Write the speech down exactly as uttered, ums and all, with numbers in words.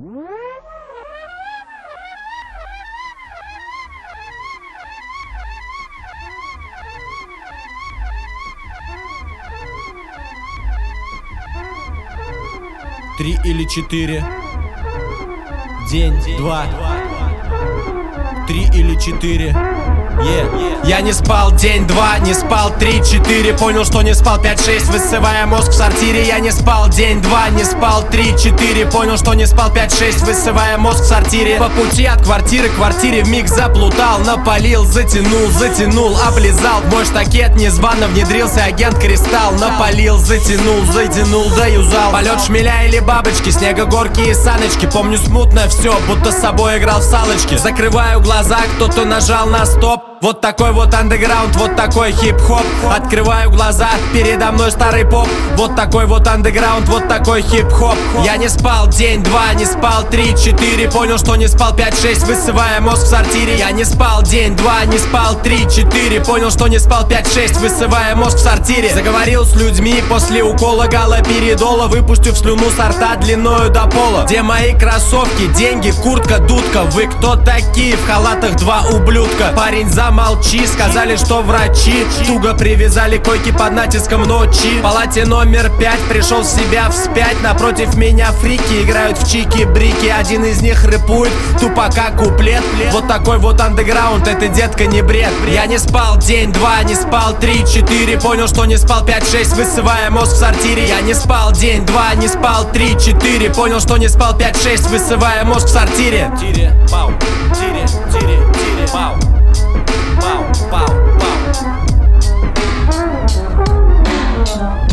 Три или четыре. День, два. Три или четыре. Yeah. Я не спал день, два, не спал три, четыре. Понял, что не спал пять, шесть, высывая мозг в сортире. Я не спал день, два, не спал три, четыре. Понял, что не спал пять, шесть, высывая мозг в сортире. По пути от квартиры к квартире вмиг заплутал. Напалил, затянул, затянул, облизал. В мой штакет незвано внедрился агент Кристалл. Напалил, затянул, затянул, да юзал. Полет шмеля или бабочки, снегогорки и саночки. Помню смутно все, будто с собой играл в салочки. Закрываю глаза, кто-то нажал на стоп. Вот такой вот андеграунд, вот такой хип-хоп. Открываю глаза, передо мной старый поп. Вот такой вот андеграунд, вот такой хип-хоп. Я не спал день, два, не спал три, четыре. Понял, что не спал пять, шесть, высывая мозг в сортире. Я не спал день, два, не спал три, четыре. Понял, что не спал пять, шесть, высывая мозг в сортире. Заговорил с людьми после укола галоперидола. Выпустив слюну с рта длиною до пола. Где мои кроссовки, деньги, куртка, дудка? Вы кто такие? В халатах два ублюдка. Парень за молчи, сказали, что врачи туго привязали койки под натиском ночи. В палате номер пять пришел в себя вспять. Напротив меня фрики играют в чики-брики. Один из них рэпует тупо как куплет. Вот такой вот андеграунд, это, детка, не бред. Я не спал день, два, не спал три, четыре. Понял, что не спал пять, шесть, высывая мозг в сортире. Я не спал день, два, не спал три, четыре. Понял, что не спал пять, шесть, высывая мозг в сортире. Тире, пау, тире, тире, тире, пау. Пау, пау, пау.